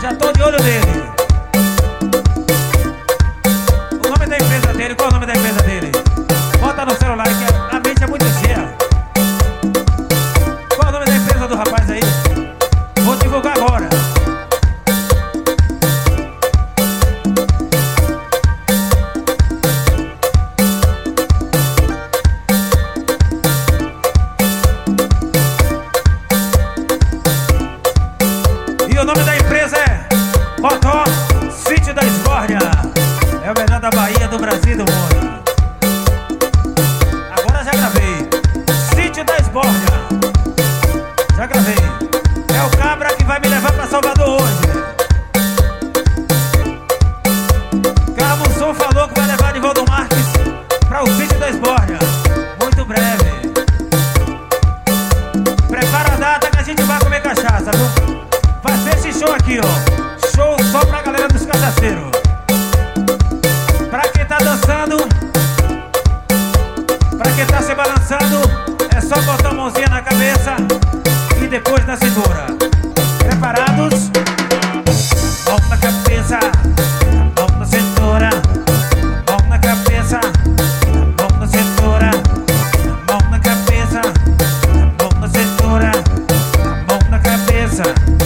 Já tô de olho nele. O nome da empresa dele, qual é o nome da empresa dele? Bota no celular que a mente é muito cheia. Qual é o nome da empresa do rapaz aí? Vou divulgar agora. E o nome da empresa é Botó Sítio da Esbórnia. É o melhor da Bahia, do Brasil e do mundo. Agora já gravei. Sítio da Esbórnia. Já gravei. É o cabra que vai me levar pra Salvador hoje. Camuson falou que vai levar Nivaldo Marques pra o Sítio da Esbórnia. Muito breve. Prepara a data que a gente vai comer cachaça, viu? Vai ser esse show aqui, ó. Show só pra galera dos cachaceiros. Pra quem tá dançando, pra quem tá se balançando, é só botar a mãozinha na cabeça e depois na cintura. Preparados? Mão na cabeça, mão na cintura. Mão na cabeça, mão na cintura. Mão na cabeça, mão na cintura. Mão na cabeça.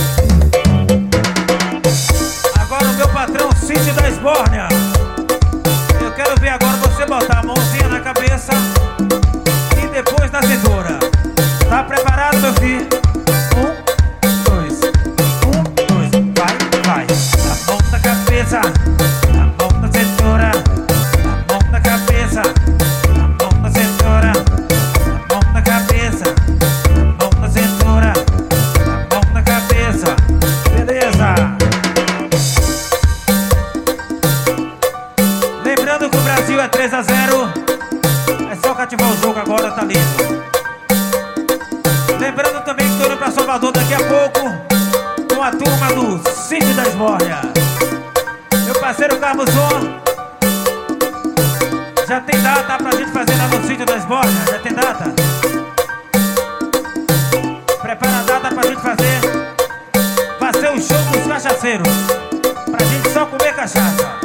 Agora o meu patrão Sítio da Esbórnia. Eu quero ver agora você botar a mãozinha na cabeça e depois na cintura. Tá preparado, meu filho? 1, 2, 1, 2, vai. A mão na cabeça, a mão na cintura. A mão na cabeça, a mão na cintura. A mão na cabeça, a mão na cintura. A mão na cabeça. Beleza? Lembrando que o Brasil é 3-0. É só cativar o jogo agora, tá lindo. Lembrando também que tô indo pra Salvador daqui a pouco com a turma do Sítio da Esbórnia. Meu parceiro Camuson, já tem data pra gente fazer lá no Sítio da Esbórnia? Já tem data? Prepara a data pra gente fazer. Vai ser o show dos cachaceiros, pra gente só comer cachaça.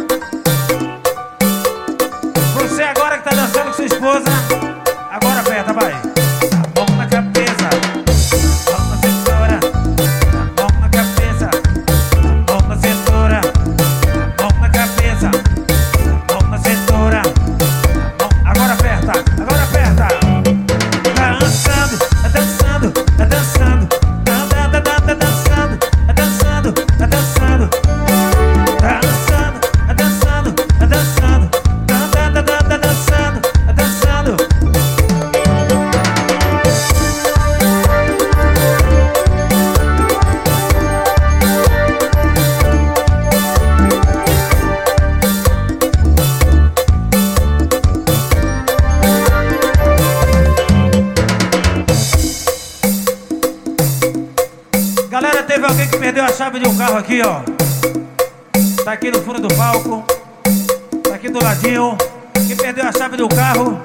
Você agora que tá dançando com sua esposa, agora aperta, vai. A mão na cabeça, a mão na cintura. A mão na cabeça, a mão na cintura. A mão na cabeça, a mão na cintura. Agora aperta, agora aperta. Tá dançando, tá dançando, tá dançando. Tá dançando, tá dançando, tá dançando. Tá dançando, tá dançando, tá dançando. Tá dançando, tá dançando. Galera, teve alguém que perdeu a chave de um carro aqui, ó. Tá aqui no fundo do palco. Tá aqui do ladinho. Que perdeu a chave do carro.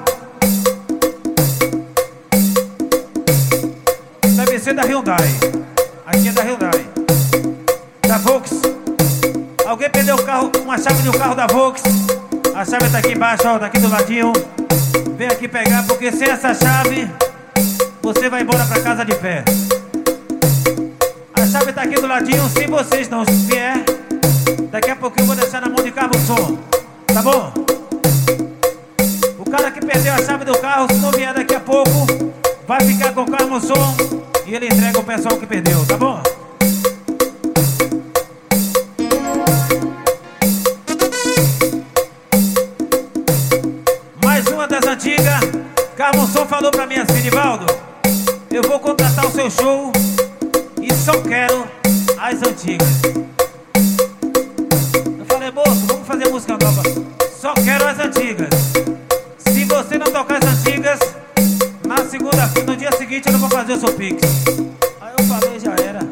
Deve ser da Hyundai. Aqui é da Hyundai. Da Volks. Alguém perdeu o carro, uma chave do carro da Volks. A chave tá aqui embaixo, ó, tá aqui do ladinho. Vem aqui pegar, porque sem essa chave você vai embora pra casa de pé. A chave tá aqui do ladinho. Se vocês não vier, daqui a pouquinho eu vou deixar na mão de Camuson. Tá bom? O cara que perdeu a chave do carro, se não vier daqui a pouco, vai ficar com o Camuson e ele entrega o pessoal que perdeu, tá bom? Mais uma das antigas. Camuson falou pra mim assim: Nivaldo, eu vou contratar o seu show e só quero as antigas. Eu falei, moço, vamos fazer música nova. Só quero as antigas. Se você não tocar as antigas, na segunda-feira, no dia seguinte eu não vou fazer o seu pix. Aí eu falei, já era.